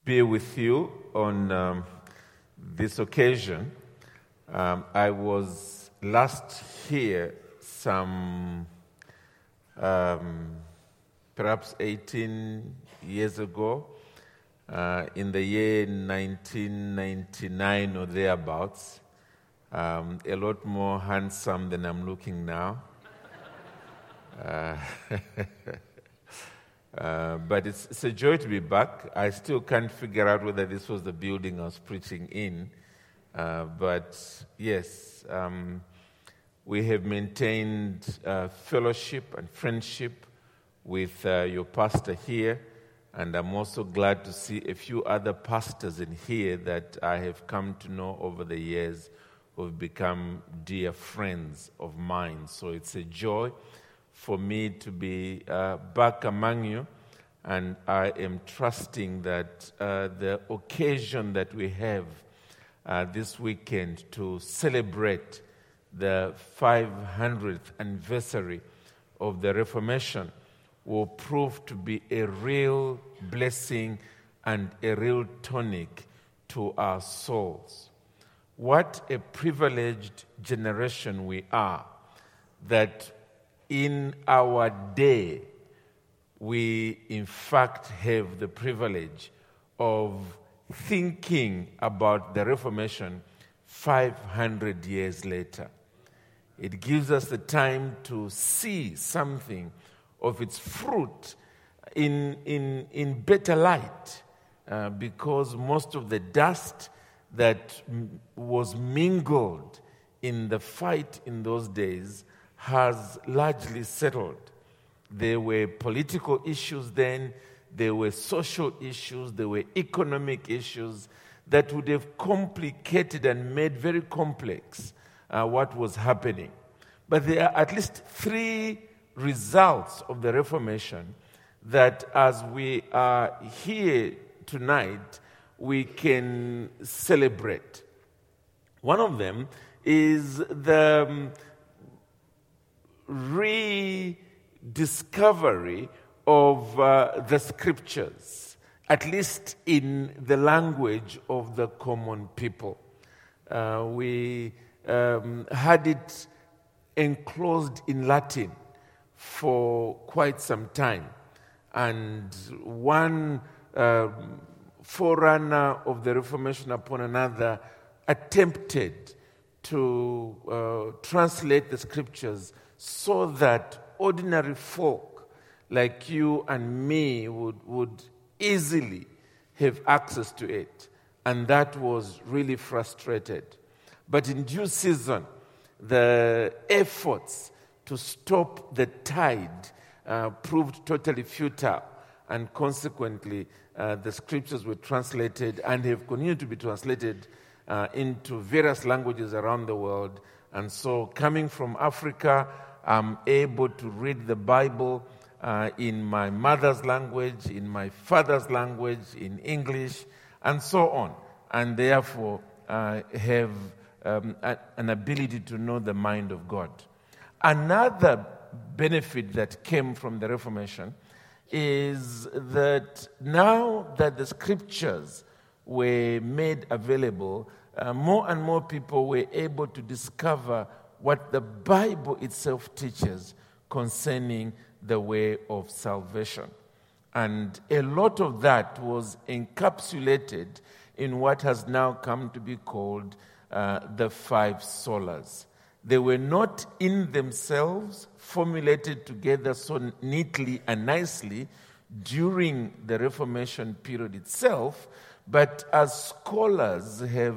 be with you on this occasion. I was last here some perhaps 18 years ago, in the year 1999 or thereabouts, a lot more handsome than I'm looking now. But it's a joy to be back. I still can't figure out whether this was the building I was preaching in. But yes, we have maintained fellowship and friendship with your pastor here. And I'm also glad to see a few other pastors in here that I have come to know over the years who have become dear friends of mine. So it's a joy for me to be back among you, and I am trusting that the occasion that we have this weekend to celebrate the 500th anniversary of the Reformation will prove to be a real blessing and a real tonic to our souls. What a privileged generation we are, that in our day, we in fact have the privilege of thinking about the Reformation 500 years later. It gives us the time to see something of its fruit in better light, because most of the dust that was mingled in the fight in those days has largely settled. There were political issues then, there were social issues, there were economic issues that would have complicated and made very complex what was happening. But there are at least three results of the Reformation that, as we are here tonight, we can celebrate. One of them is the rediscovery of the scriptures, at least in the language of the common people. We had it enclosed in Latin for quite some time, and one forerunner of the Reformation upon another attempted to translate the scriptures so that ordinary folk like you and me would easily have access to it. And that was really frustrated. But in due season, the efforts to stop the tide proved totally futile. And consequently, the scriptures were translated and have continued to be translated into various languages around the world. And so, coming from Africa, I'm able to read the Bible in my mother's language, in my father's language, in English, and so on. And therefore, have an ability to know the mind of God. Another benefit that came from the Reformation is that now that the scriptures were made available, more and more people were able to discover what the Bible itself teaches concerning the way of salvation. And a lot of that was encapsulated in what has now come to be called the five solas. They were not in themselves formulated together so neatly and nicely during the Reformation period itself, but as scholars have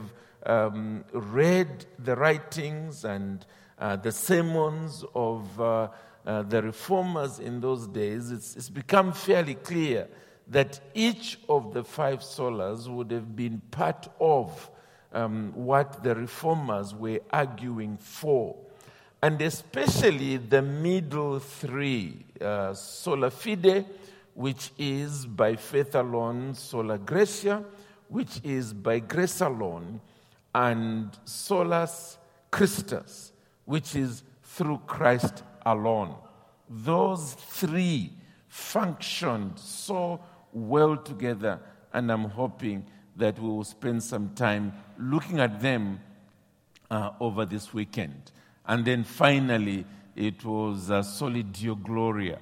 read the writings and the sermons of the reformers in those days, it's become fairly clear that each of the five solas would have been part of what the reformers were arguing for. And especially the middle three, sola fide, which is by faith alone, sola gratia, which is by grace alone, and solus Christus, which is through Christ alone. Those three functioned so well together and I'm hoping that we will spend some time looking at them over this weekend. And then finally, it was Soli Deo Gloria,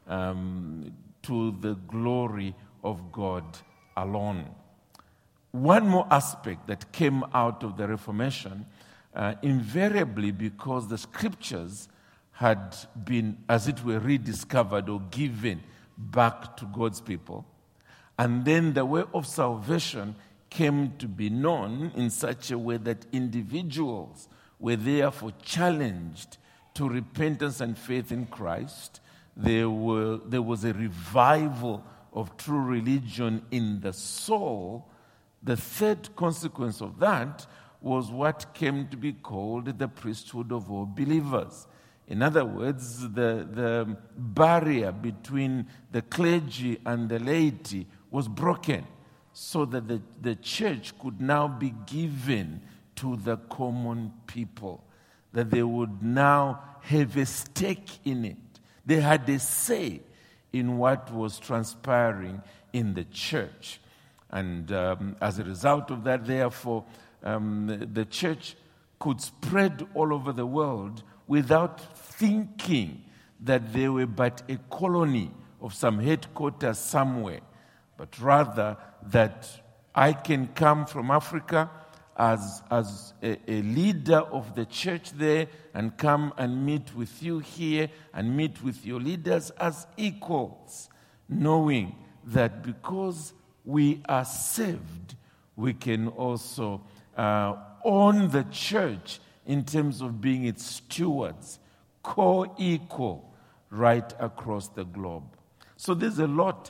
to the glory of God alone. One more aspect that came out of the Reformation, invariably because the scriptures had been, as it were, rediscovered or given back to God's people. And then the way of salvation came to be known in such a way that individuals were therefore challenged to repentance and faith in Christ. There was a revival of true religion in the soul. The third consequence of that was what came to be called the priesthood of all believers. In other words, the barrier between the clergy and the laity was broken, so that the church could now be given to the common people, that they would now have a stake in it. They had a say in what was transpiring in the church. And as a result of that, therefore, the church could spread all over the world without thinking that they were but a colony of some headquarters somewhere, but rather that I can come from Africa as a leader of the church there and come and meet with you here and meet with your leaders as equals, knowing that because we are saved, we can also own the church in terms of being its stewards, co-equal right across the globe. So there's a lot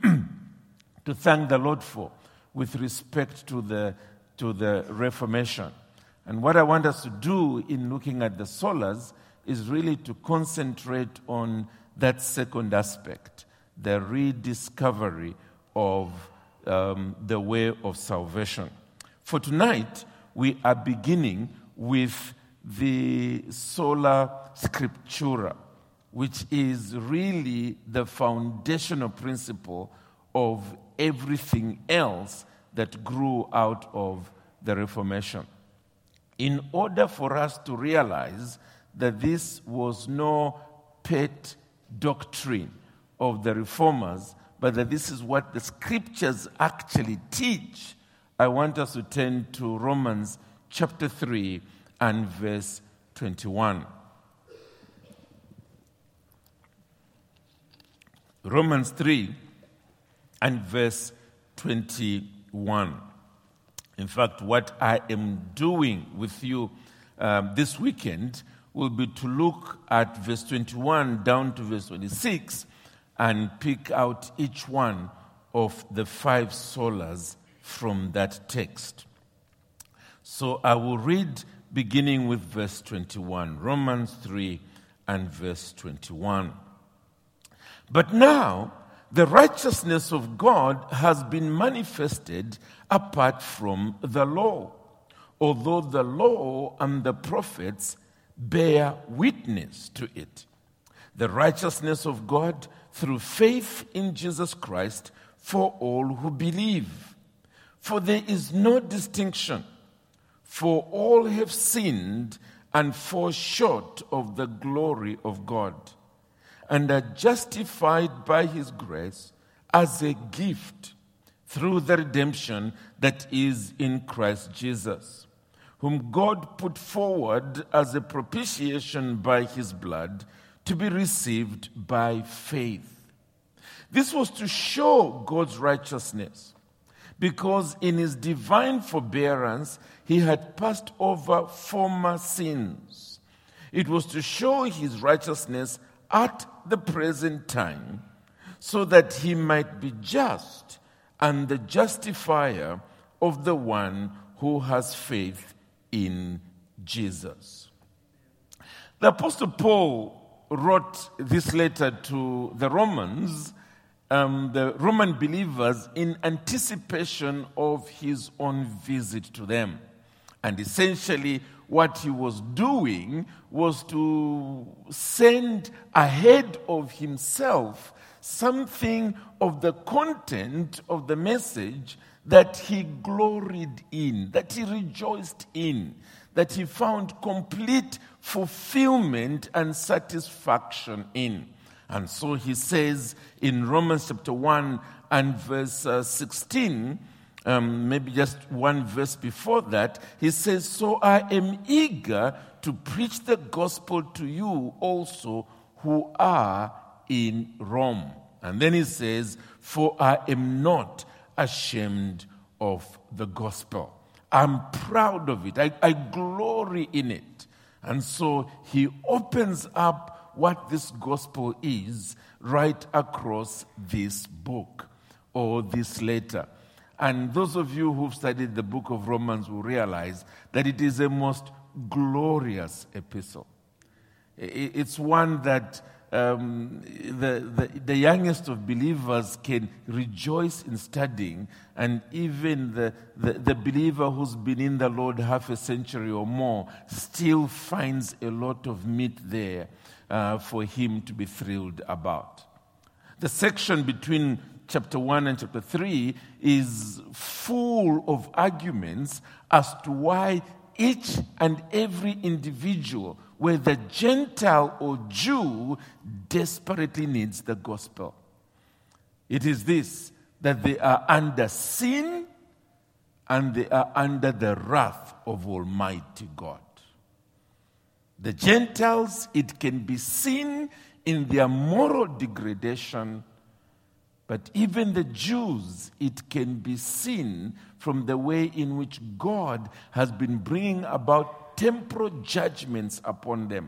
to thank the Lord for with respect to the Reformation. And what I want us to do in looking at the solas is really to concentrate on that second aspect, the rediscovery of the way of salvation. For tonight, we are beginning with the sola scriptura, which is really the foundational principle of everything else that grew out of the Reformation. In order for us to realize that this was no pet doctrine of the Reformers, but that this is what the scriptures actually teach, I want us to turn to Romans chapter 3 and verse 21. Romans 3 and verse 21. In fact, what I am doing with you this weekend will be to look at verse 21 down to verse 26 and pick out each one of the 5 solas from that text. So I will read beginning with verse 21, Romans 3 and verse 21. But now the righteousness of God has been manifested apart from the law, although the law and the prophets bear witness to it. The righteousness of God through faith in Jesus Christ for all who believe. For there is no distinction, for all have sinned and fall short of the glory of God, and are justified by his grace as a gift through the redemption that is in Christ Jesus, whom God put forward as a propitiation by his blood to be received by faith. This was to show God's righteousness, because in his divine forbearance he had passed over former sins. It was to show his righteousness at the present time, so that he might be just and the justifier of the one who has faith in Jesus. The Apostle Paul wrote this letter to the Romans, the Roman believers, in anticipation of his own visit to them. And essentially, what he was doing was to send ahead of himself something of the content of the message that he gloried in, that he rejoiced in, that he found complete fulfillment and satisfaction in. And so he says in Romans chapter 1 and verse 16, maybe just one verse before that, he says, "So I am eager to preach the gospel to you also who are in Rome." And then he says, "For I am not ashamed of the gospel." I'm proud of it. I glory in it. And so he opens up what this gospel is right across this book or this letter. And those of you who've studied the book of Romans will realize that it is a most glorious epistle. It's one that the youngest of believers can rejoice in studying, and even the believer who's been in the Lord half a century or more still finds a lot of meat there for him to be thrilled about. The section between chapter 1 and chapter 3 is full of arguments as to why each and every individual, whether Gentile or Jew, desperately needs the gospel. It is this, that they are under sin and they are under the wrath of Almighty God. The Gentiles, it can be seen in their moral degradation, but even the Jews, it can be seen from the way in which God has been bringing about temporal judgments upon them.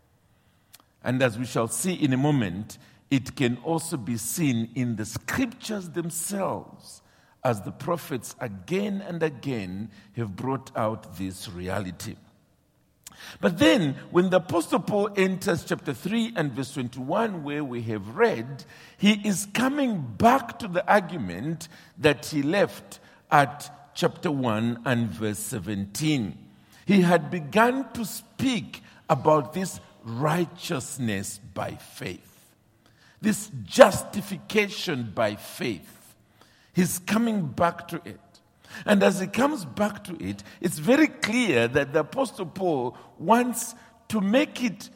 And as we shall see in a moment, it can also be seen in the scriptures themselves, as the prophets again and again have brought out this reality. But then, when the Apostle Paul enters chapter 3 and verse 21, where we have read, he is coming back to the argument that he left at chapter 1 and verse 17. He had begun to speak about this righteousness by faith, this justification by faith. He's coming back to it. And as he comes back to it, it's very clear that the Apostle Paul wants to make it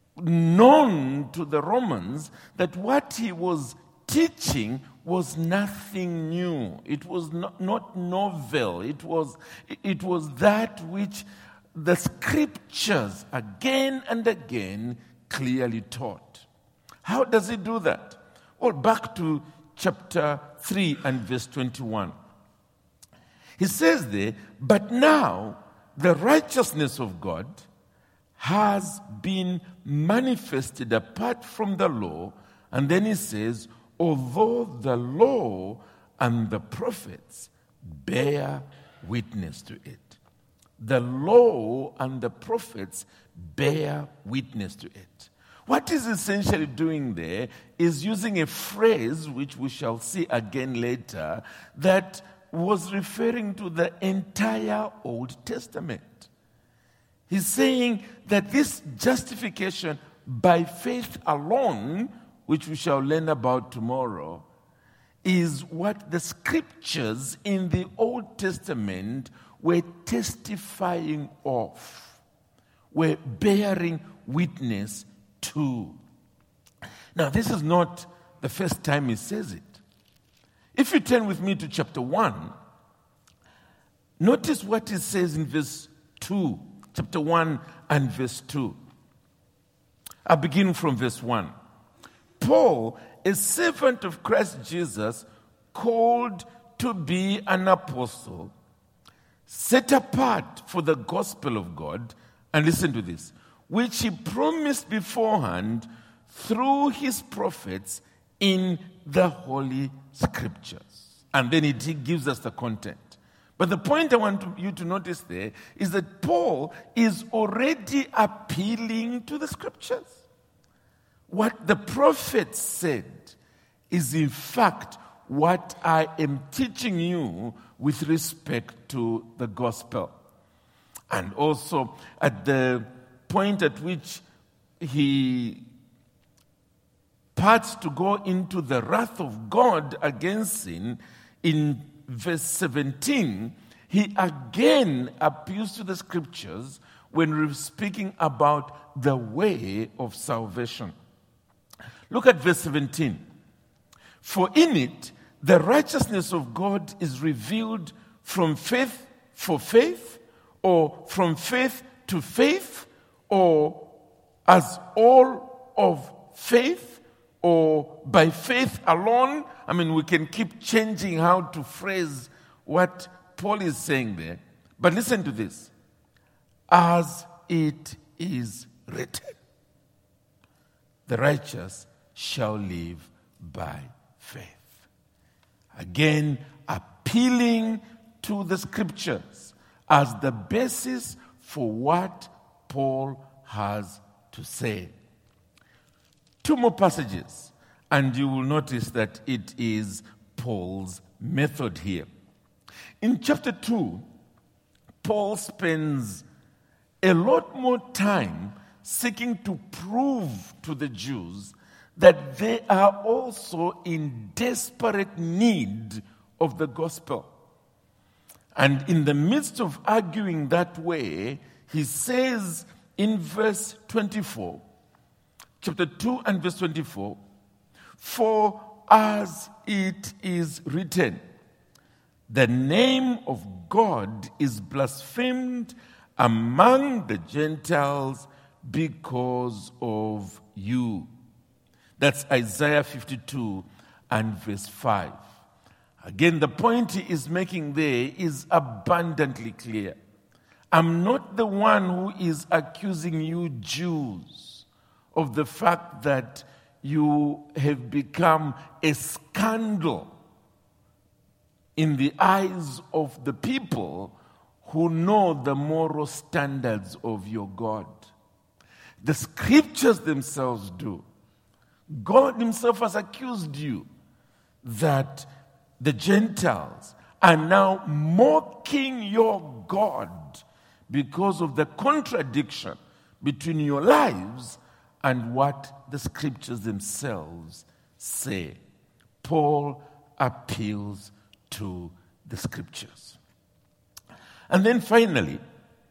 known to the Romans that what he was teaching was nothing new. It was not novel. It was that which the scriptures again and again clearly taught. How does he do that? Well, back to chapter 3 and verse 21. He says there, "But now the righteousness of God has been manifested apart from the law." And then he says, "Although the law and the prophets bear witness to it." The law and the prophets bear witness to it. What he's essentially doing there is using a phrase, which we shall see again later, that was referring to the entire Old Testament. He's saying that this justification by faith alone, which we shall learn about tomorrow, is what the scriptures in the Old Testament were testifying of, were bearing witness to. Now, this is not the first time he says it. If you turn with me to chapter 1, notice what it says in verse 2, chapter 1 and verse 2. I'll begin from verse 1. "Paul, a servant of Christ Jesus, called to be an apostle, set apart for the gospel of God," and listen to this, "which he promised beforehand through his prophets in the Holy Scriptures." And then he gives us the content. But the point I want you to notice there is that Paul is already appealing to the Scriptures. What the prophets said is in fact what I am teaching you with respect to the gospel. And also at the point at which he parts to go into the wrath of God against sin, in verse 17, he again appeals to the scriptures when we're speaking about the way of salvation. Look at verse 17. For in it, the righteousness of God is revealed from faith for faith, or from faith to faith, or as all of faith, or by faith alone. I mean, we can keep changing how to phrase what Paul is saying there. But listen to this. As it is written, the righteous shall live by faith. Again, appealing to the scriptures as the basis for what Paul has to say. Two more passages, and you will notice that it is Paul's method here. In chapter 2, Paul spends a lot more time seeking to prove to the Jews that they are also in desperate need of the gospel. And in the midst of arguing that way, he says in verse 24, chapter 2 and verse 24, for as it is written, the name of God is blasphemed among the Gentiles because of you. That's Isaiah 52 and verse 5. Again, the point he is making there is abundantly clear. I'm not the one who is accusing you Jews of the fact that you have become a scandal in the eyes of the people who know the moral standards of your God. The scriptures themselves do. God himself has accused you that the Gentiles are now mocking your God because of the contradiction between your lives and what the scriptures themselves say. Paul appeals to the scriptures. And then finally,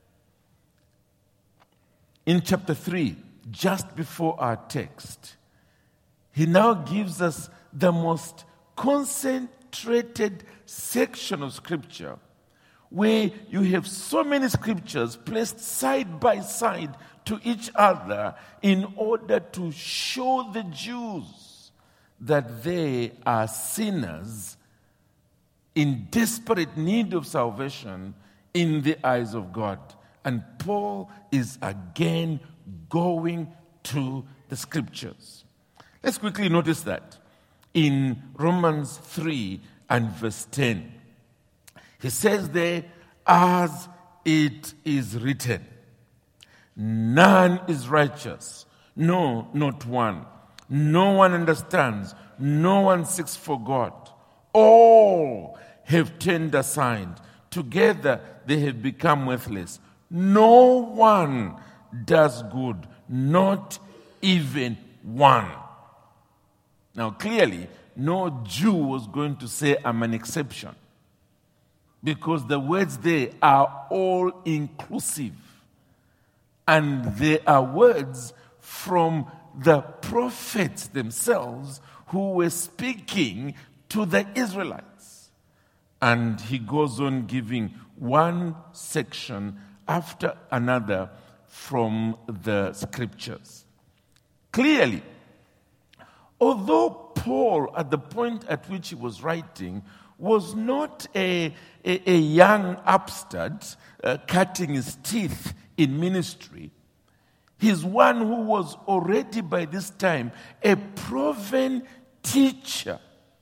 in chapter 3, just before our text, he now gives us the most concentrated section of scripture where you have so many scriptures placed side by side to each other in order to show the Jews that they are sinners in desperate need of salvation in the eyes of God. And Paul is again going to the scriptures. Let's quickly notice that in Romans 3 and verse 10. He says there, as it is written, none is righteous, no, not one. No one understands, no one seeks for God. All have turned aside. Together they have become worthless. No one does good, not even one. Now clearly, no Jew was going to say, I'm an exception. Because the words there are all inclusive. And they are words from the prophets themselves who were speaking to the Israelites. And he goes on giving one section after another from the scriptures. Clearly, although Paul, at the point at which he was writing, was not a young upstart cutting his teeth in ministry, he's one who was already by this time a proven teacher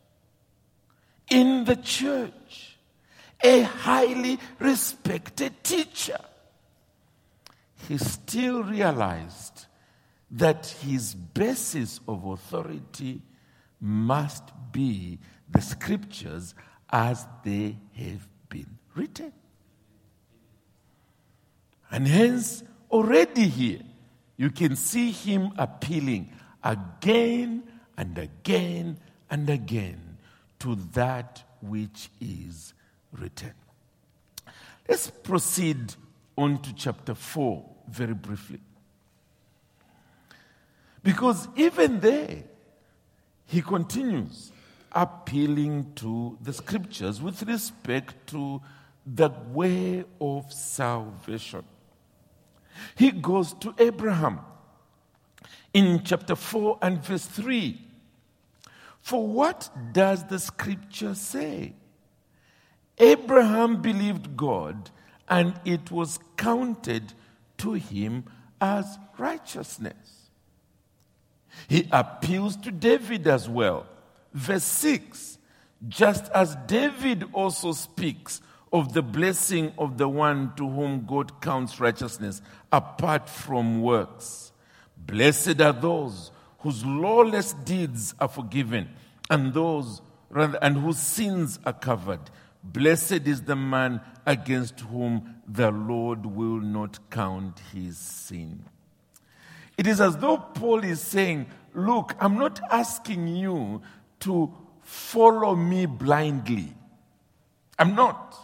in the church, a highly respected teacher. He still realized that his basis of authority must be the scriptures as they have been written. And hence, already here, you can see him appealing again and again and again to that which is written. Let's proceed on to chapter 4 very briefly. Because even there, he continues appealing to the scriptures with respect to the way of salvation. He goes to Abraham in chapter 4 and verse 3. For what does the scripture say? Abraham believed God, and it was counted to him as righteousness. He appeals to David as well. Verse 6, just as David also speaks of the blessing of the one to whom God counts righteousness apart from works. Blessed are those whose lawless deeds are forgiven and whose sins are covered. Blessed is the man against whom the Lord will not count his sin. It is as though Paul is saying, look, I'm not asking you to follow me blindly. I'm not.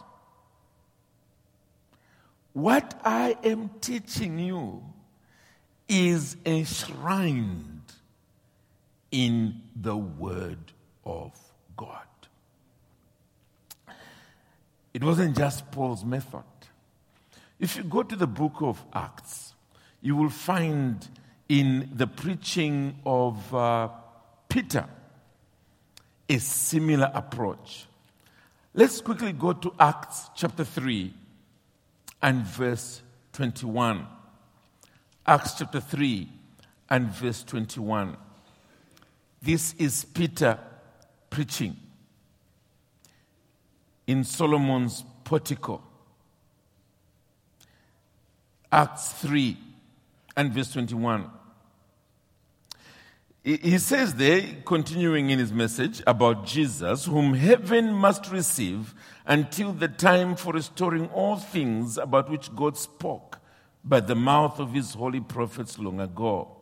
What I am teaching you is enshrined in the Word of God. It wasn't just Paul's method. If you go to the book of Acts, you will find in the preaching of Peter a similar approach. Let's quickly go to Acts chapter 3 and verse 21. Acts chapter 3 and verse 21. This is Peter preaching in Solomon's portico. Acts 3 and verse 21. He says there, continuing in his message about Jesus, whom heaven must receive until the time for restoring all things about which God spoke by the mouth of his holy prophets long ago.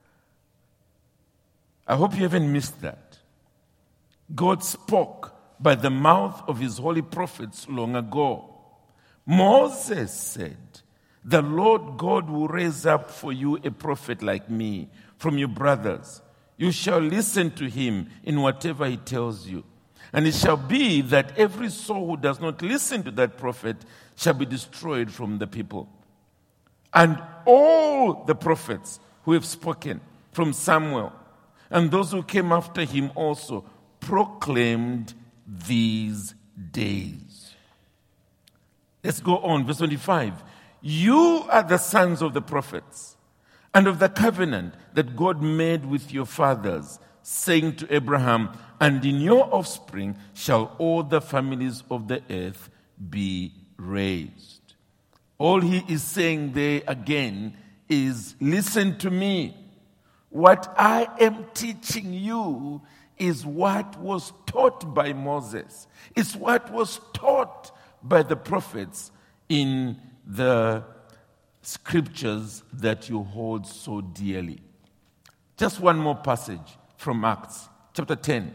I hope you haven't missed that. God spoke by the mouth of his holy prophets long ago. Moses said, the Lord God will raise up for you a prophet like me from your brothers. You shall listen to him in whatever he tells you. And it shall be that every soul who does not listen to that prophet shall be destroyed from the people. And all the prophets who have spoken from Samuel and those who came after him also proclaimed these days. Let's go on, verse 25. You are the sons of the prophets and of the covenant that God made with your fathers, saying to Abraham, and in your offspring shall all the families of the earth be raised. All he is saying there again is, listen to me. What I am teaching you is what was taught by Moses. It's what was taught by the prophets in the scriptures that you hold so dearly. Just one more passage from Acts chapter 10.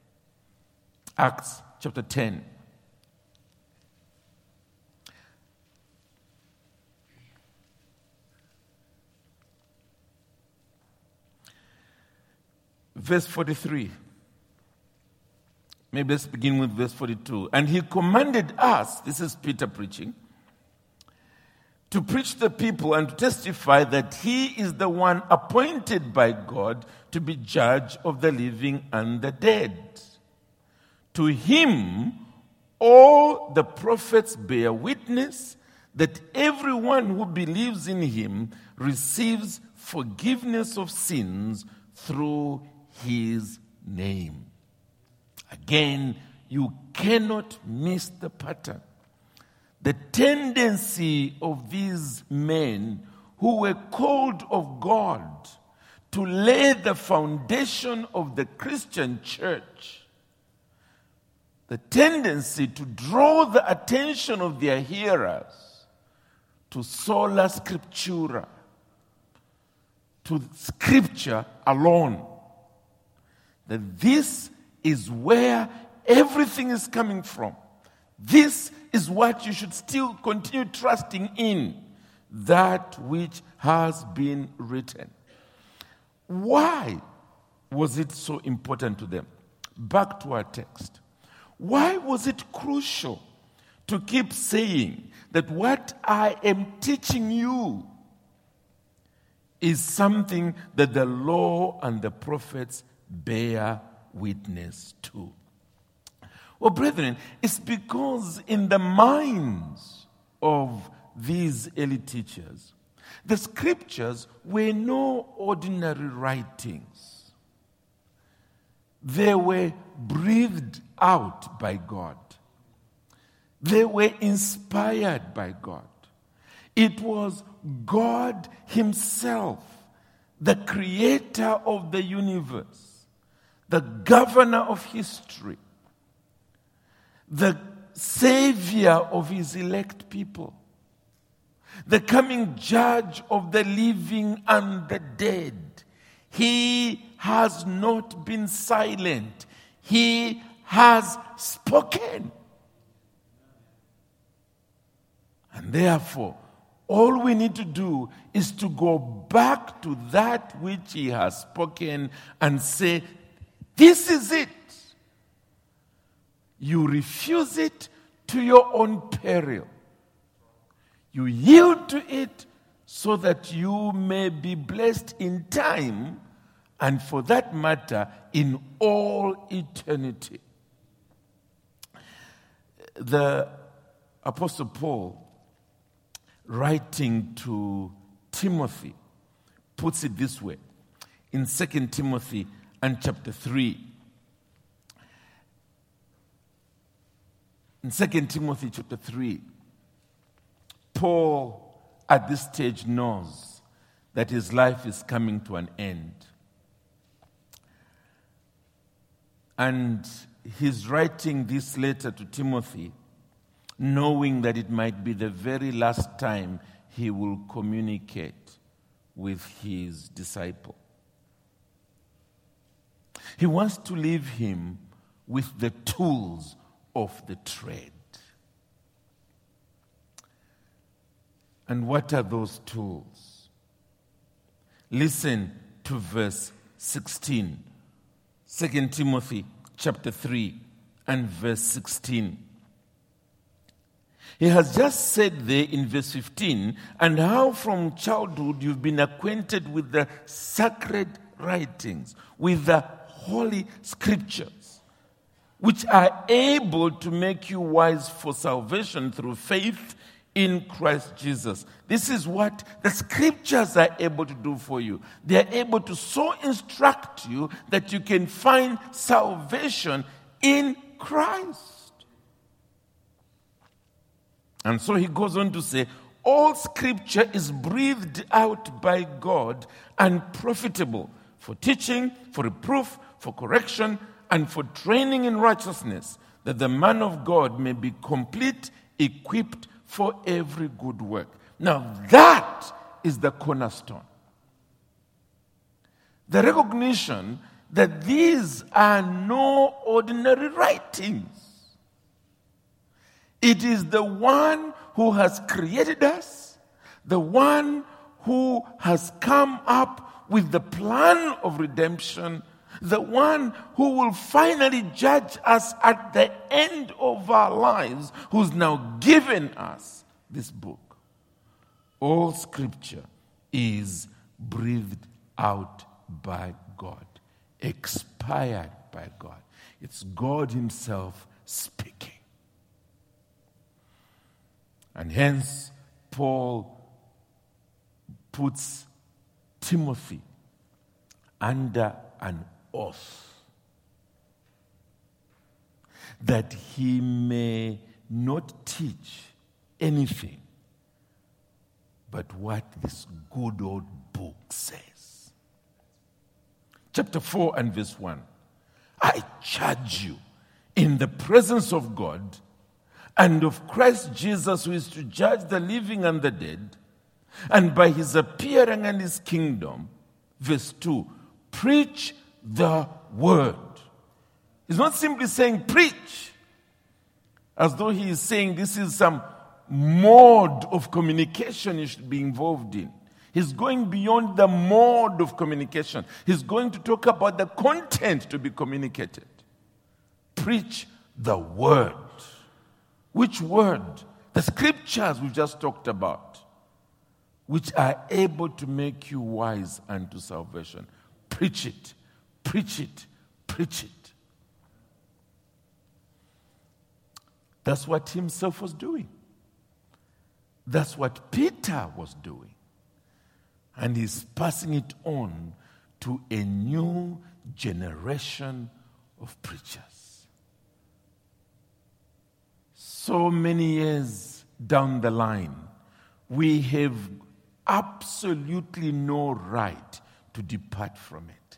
Acts chapter 10. Verse 43. Maybe let's begin with verse 42. And he commanded us, this is Peter preaching, to preach the people and to testify that he is the one appointed by God to be judge of the living and the dead. To him, all the prophets bear witness that everyone who believes in him receives forgiveness of sins through his name. Again, you cannot miss the pattern. The tendency of these men who were called of God to lay the foundation of the Christian church, the tendency to draw the attention of their hearers to sola scriptura, to scripture alone, that this is where everything is coming from. This is what you should still continue trusting in, that which has been written. Why was it so important to them? Back to our text. Why was it crucial to keep saying that what I am teaching you is something that the law and the prophets bear witness to? Well, brethren, it's because in the minds of these early teachers, the scriptures were no ordinary writings. They were breathed out by God. They were inspired by God. It was God Himself, the creator of the universe, the governor of history, the savior of His elect people, the coming judge of the living and the dead. He has not been silent. He has spoken. And therefore, all we need to do is to go back to that which He has spoken and say, this is it. You refuse it to your own peril. You yield to it so that you may be blessed in time and, for that matter, in all eternity. The Apostle Paul, writing to Timothy, puts it this way in 2 Timothy and chapter 3. In 2 Timothy chapter 3, Paul at this stage knows that his life is coming to an end. And he's writing this letter to Timothy knowing that it might be the very last time he will communicate with his disciple. He wants to leave him with the tools of the trade. And what are those tools? Listen to verse 16. 2 Timothy chapter 3 and verse 16. He has just said there in verse 15, and how from childhood you've been acquainted with the sacred writings, with the holy scriptures, which are able to make you wise for salvation through faith in Christ Jesus. This is what the scriptures are able to do for you. They are able to so instruct you that you can find salvation in Christ. And so he goes on to say, all scripture is breathed out by God and profitable for teaching, for reproof, for correction, and for training in righteousness, that the man of God may be complete, equipped for every good work. Now that is the cornerstone. The recognition that these are no ordinary writings. It is the one who has created us, the one who has come up with the plan of redemption, the one who will finally judge us at the end of our lives, who's now given us this book. All scripture is breathed out by God, expired by God. It's God Himself speaking. And hence, Paul puts Timothy under an oath that he may not teach anything but what this good old book says. Chapter 4 and verse 1. I charge you in the presence of God and of Christ Jesus, who is to judge the living and the dead, and by His appearing and His kingdom, verse 2, preach the word. He's not simply saying preach, as though he is saying this is some mode of communication you should be involved in. He's going beyond the mode of communication. He's going to talk about the content to be communicated. Preach the word. Which word? The scriptures we just talked about, which are able to make you wise unto salvation. Preach it, preach it, preach it. That's what he himself was doing. That's what Peter was doing. And he's passing it on to a new generation of preachers. So many years down the line, we have absolutely no right to depart from it.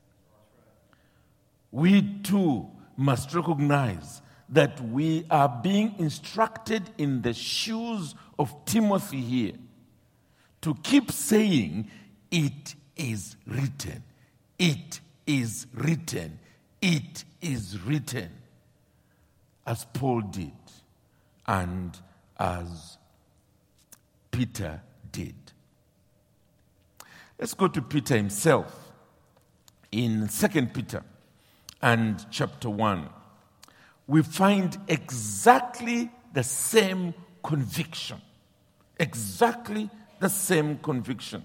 We too must recognize that we are being instructed in the shoes of Timothy here to keep saying, it is written, it is written, it is written, as Paul did and as Peter did. Let's go to Peter himself in 2 Peter and chapter 1. We find exactly the same conviction. Exactly the same conviction.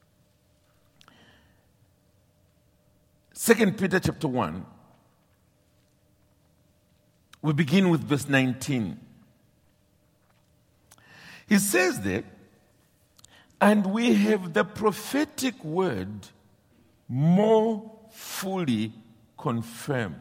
2 Peter chapter 1. We begin with verse 19. He says there, and we have the prophetic word more fully confirmed.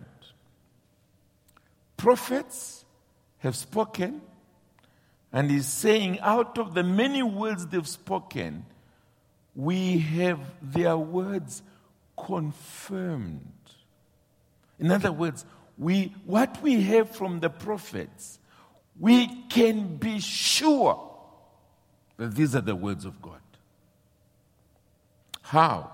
Prophets have spoken, and he's saying, out of the many words they've spoken, we have their words confirmed. In other words, what we have from the prophets, we can be sure that these are the words of God. How?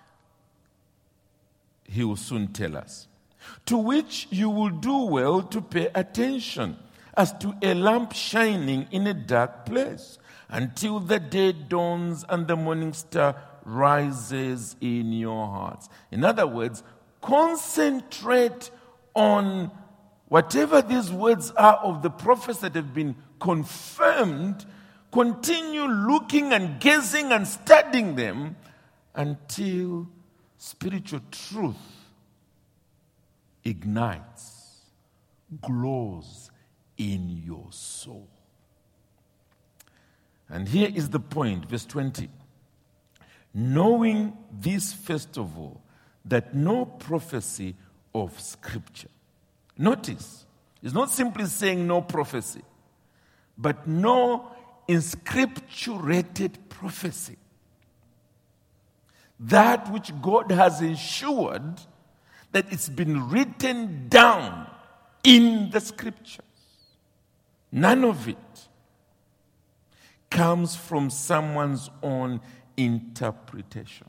He will soon tell us. To which you will do well to pay attention, as to a lamp shining in a dark place, until the day dawns and the morning star rises in your hearts. In other words, concentrate on whatever these words are of the prophets that have been confirmed. Continue looking and gazing and studying them until spiritual truth ignites, glows in your soul. And here is the point, verse 20. Knowing this, first of all, that no prophecy of Scripture. Notice, it's not simply saying no prophecy, but no inscripturated prophecy. That which God has ensured that it's been written down in the Scriptures. None of it comes from someone's own interpretation.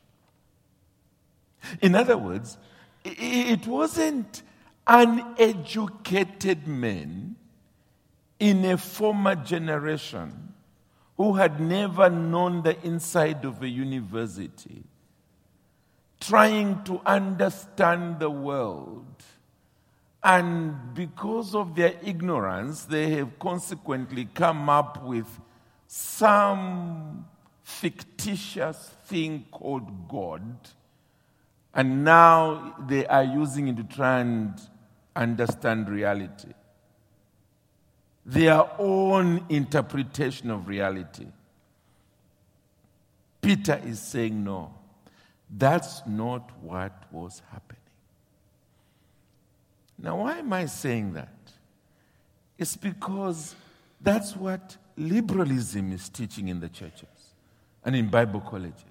In other words, it wasn't uneducated men in a former generation who had never known the inside of a university trying to understand the world. And because of their ignorance, they have consequently come up with some fictitious thing called God. And now they are using it to try and understand reality. Their own interpretation of reality. Peter is saying, no, that's not what was happening. Now, why am I saying that? It's because that's what liberalism is teaching in the churches and in Bible colleges.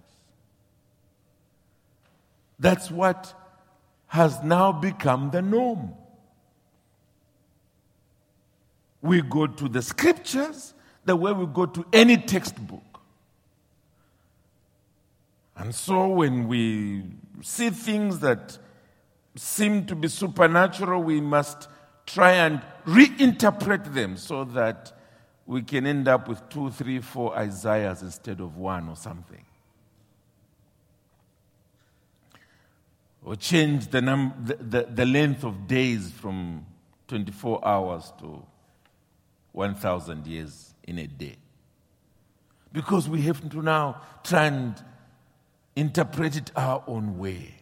That's what has now become the norm. We go to the Scriptures the way we go to any textbook. And so when we see things that seem to be supernatural, we must try and reinterpret them so that we can end up with 2, 3, 4 Isaiahs instead of one or something. Or change the length of days from 24 hours to 1,000 years in a day. Because we have to now try and interpret it our own way.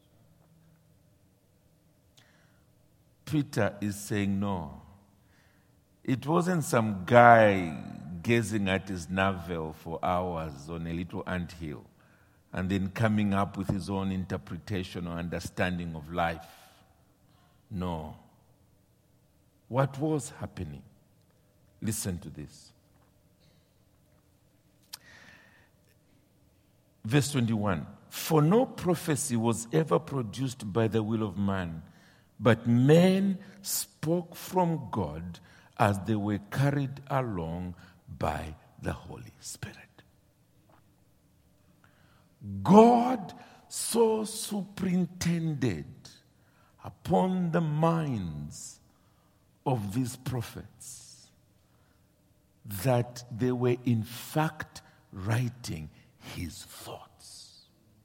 Peter is saying no. It wasn't some guy gazing at his navel for hours on a little anthill and then coming up with his own interpretation or understanding of life. No. What was happening? Listen to this. Verse 21. For no prophecy was ever produced by the will of man, but men spoke from God as they were carried along by the Holy Spirit. God so superintended upon the minds of these prophets that they were in fact writing his thoughts.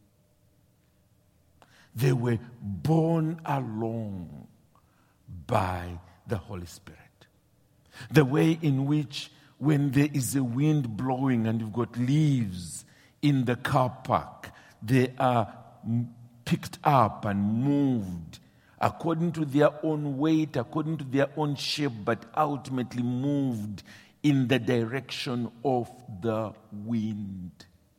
They were borne along by the Holy Spirit. The way in which when there is a wind blowing and you've got leaves in the car park, they are picked up and moved according to their own weight, according to their own shape, but ultimately moved in the direction of the wind.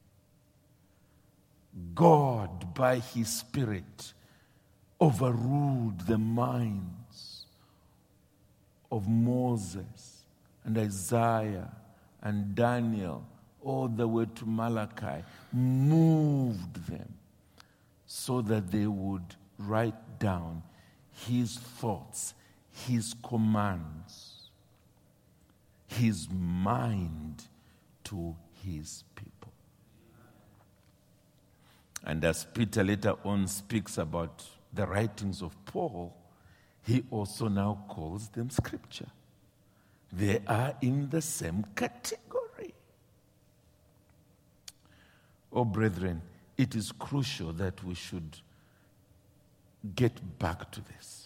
God, by his Spirit, overruled the minds of Moses and Isaiah and Daniel all the way to Malachi, moved them so that they would write down his thoughts, his commands, his mind to his people. And as Peter later on speaks about the writings of Paul, he also now calls them scripture. They are in the same category. Oh, brethren, it is crucial that we should get back to this.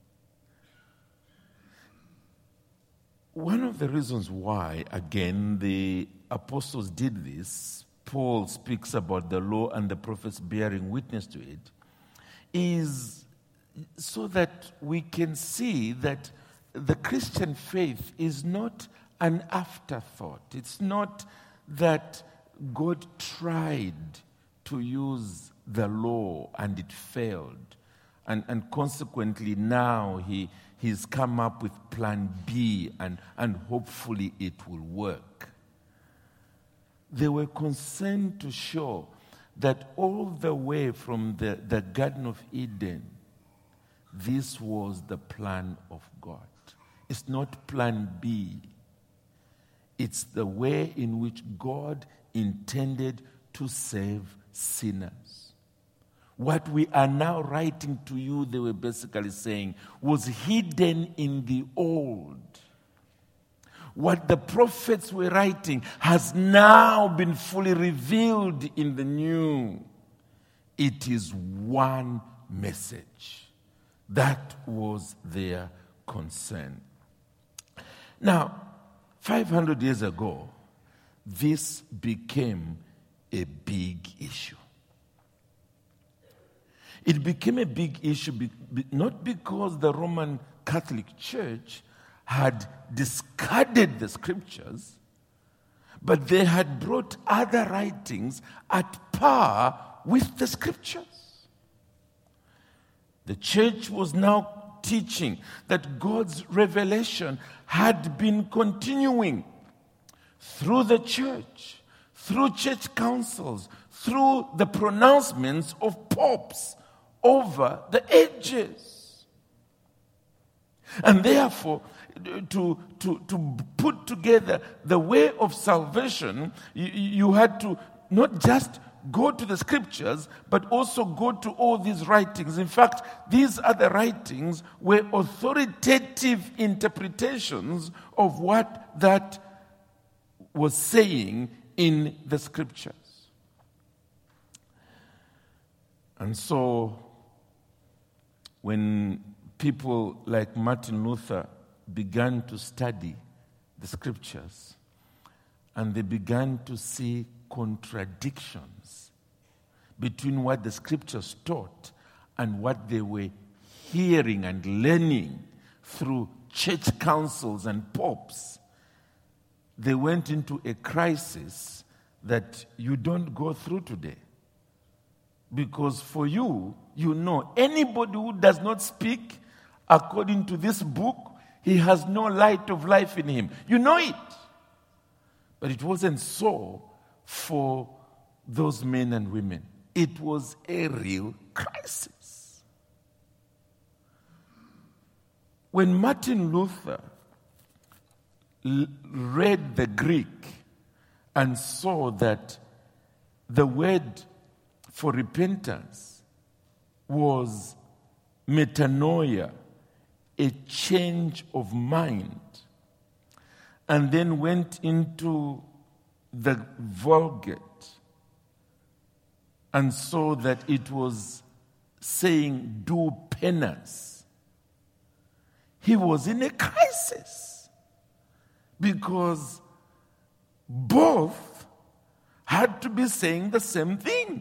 One of the reasons why, again, the apostles did this, Paul speaks about the law and the prophets bearing witness to it, is so that we can see that the Christian faith is not an afterthought. It's not that God tried to use the law and it failed. And consequently now he's come up with plan B and hopefully it will work. They were concerned to show that all the way from the Garden of Eden, this was the plan of God. It's not plan B. It's the way in which God intended to save sinners. What we are now writing to you, they were basically saying, was hidden in the old. What the prophets were writing has now been fully revealed in the new. It is one message. That was their concern. Now, 500 years ago, this became a big issue. It became a big issue not because the Roman Catholic Church had discarded the scriptures, but they had brought other writings at par with the scriptures. The church was now teaching that God's revelation had been continuing through the church, through church councils, through the pronouncements of popes over the ages. And therefore, to put together the way of salvation, you had to not just go to the scriptures, but also go to all these writings. In fact, these other writings were authoritative interpretations of what that was saying in the scriptures. And so, when people like Martin Luther began to study the scriptures, and they began to see contradictions between what the scriptures taught and what they were hearing and learning through church councils and popes, they went into a crisis that you don't go through today. Because for you, you know, anybody who does not speak according to this book, he has no light of life in him. You know it. But it wasn't so for those men and women. It was a real crisis. When Martin Luther read the Greek and saw that the word for repentance was metanoia, a change of mind, and then went into the Vulgate and saw that it was saying do penance, he was in a crisis because both had to be saying the same thing.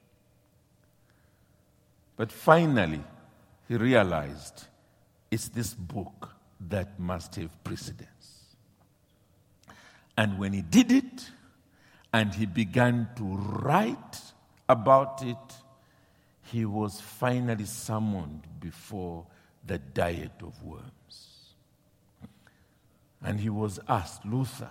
But finally, he realized it's this book that must have precedence. And when he did it, and he began to write about it, he was finally summoned before the Diet of Worms. And he was asked, Luther,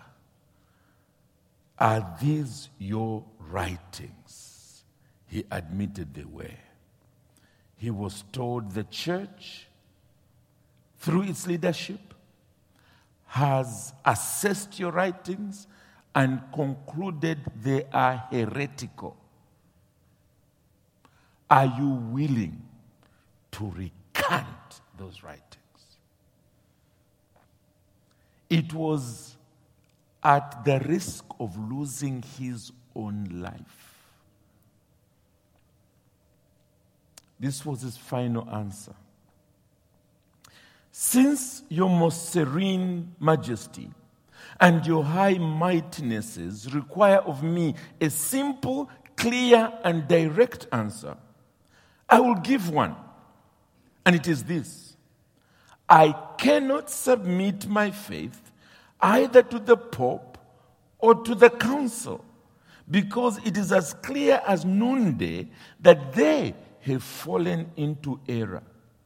are these your writings? He admitted they were. He was told the church, through its leadership, has assessed your writings and concluded they are heretical. Are you willing to recant those writings? It was at the risk of losing his own life. This was his final answer. Since your most serene majesty and your high mightinesses require of me a simple, clear, and direct answer, I will give one. And it is this: I cannot submit my faith either to the Pope or to the Council, because it is as clear as noonday that they have fallen into error,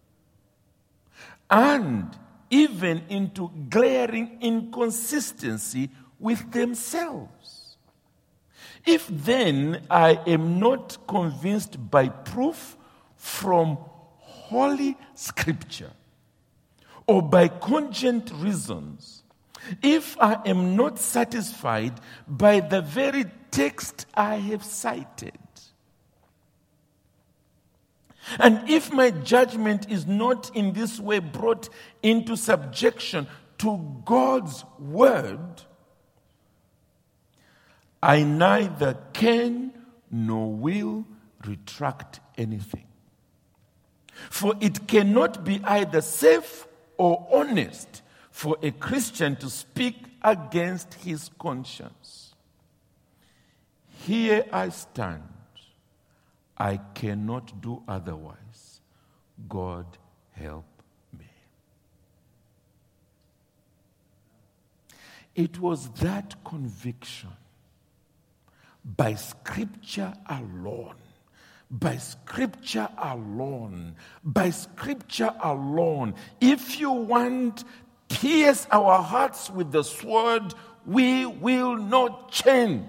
and even into glaring inconsistency with themselves. If then I am not convinced by proof from Holy Scripture or by cogent reasons, if I am not satisfied by the very text I have cited, and if my judgment is not in this way brought into subjection to God's word, I neither can nor will retract anything. For it cannot be either safe or honest for a Christian to speak against his conscience. Here I stand. I cannot do otherwise. God help me. It was that conviction, by Scripture alone, by Scripture alone, by Scripture alone. If you want, pierce our hearts with the sword, we will not change.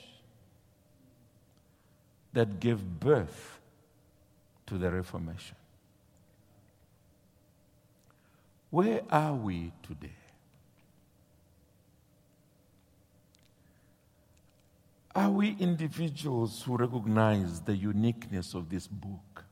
That gave birth to the Reformation. Where are we today? Are we individuals who recognize the uniqueness of this book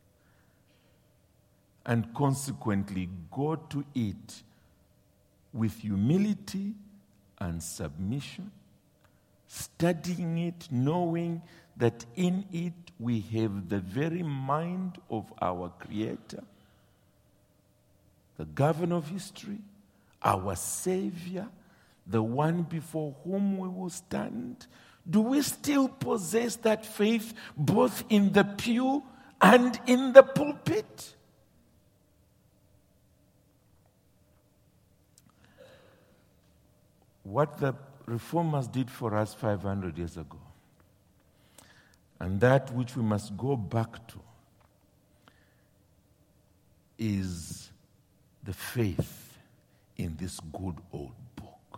and consequently go to it with humility and submission, studying it, knowing that in it we have the very mind of our Creator, the governor of history, our Savior, the one before whom we will stand? Do we still possess that faith both in the pew and in the pulpit? What the Reformers did for us 500 years ago, and that which we must go back to, is the faith in this good old book.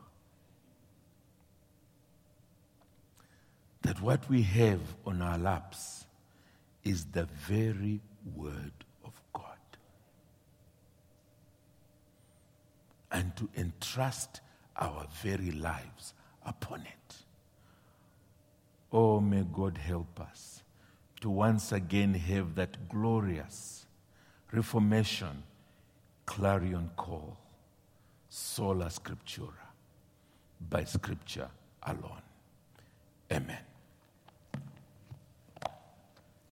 That what we have on our laps is the very Word of God. And to entrust our very lives upon it. Oh, may God help us to once again have that glorious Reformation clarion call, sola scriptura, by Scripture alone. Amen.